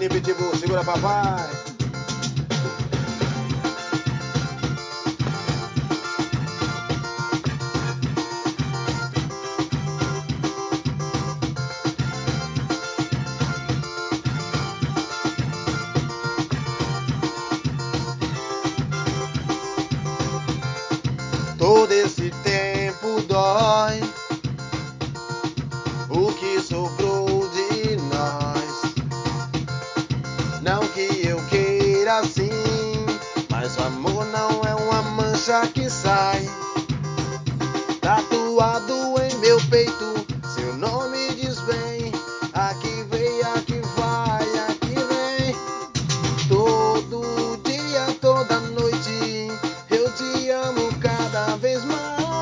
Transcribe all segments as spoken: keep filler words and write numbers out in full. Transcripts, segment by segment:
Toninho Pitbull, segura papai. Todo esse tempo dói, o que sobrou de nós. Não que eu queira assim, mas o amor não é uma mancha que sai. Tatuado em meu peito, seu nome diz bem. Aqui vem, aqui vai, aqui vem. Todo dia, toda noite, eu te amo cada vez mais.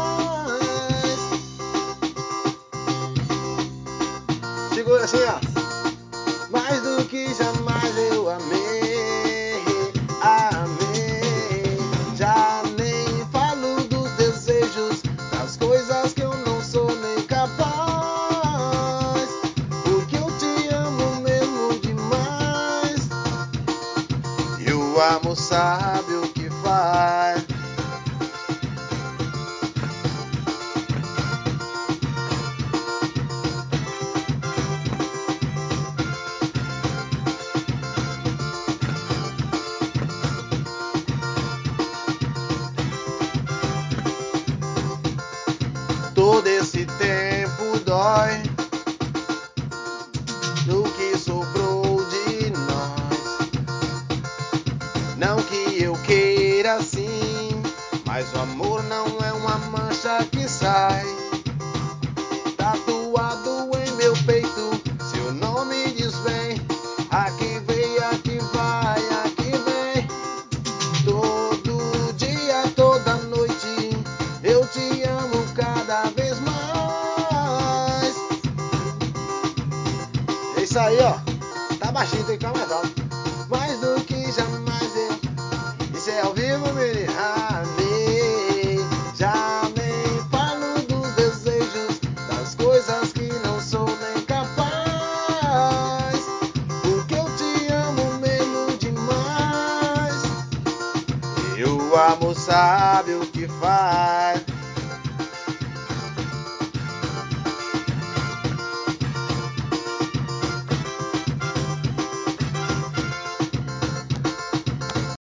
Segura assim, ó. Mais do que jamais eu amei, amei. Já nem falo dos desejos, das coisas que eu não sou nem capaz. Porque eu te amo mesmo demais. E o amor sabe o que faz. Todo esse tempo dói, do que sobrou de nós. Não que eu queira assim, mas o amor não é uma mancha que sai. Tatuado em meu peito, seu nome diz bem. Aqui vem, aqui vai, aqui vem. Todo dia, toda noite, eu te amo cada vez mais. É isso aí, ó. Tá baixinho, tem que ficar mais alto. Mais do que jamais eu. Isso é ao vivo, menino. Amei. Já nem falo dos desejos, das coisas que não sou nem capaz. Porque eu te amo mesmo demais. E o amor sabe o que faz.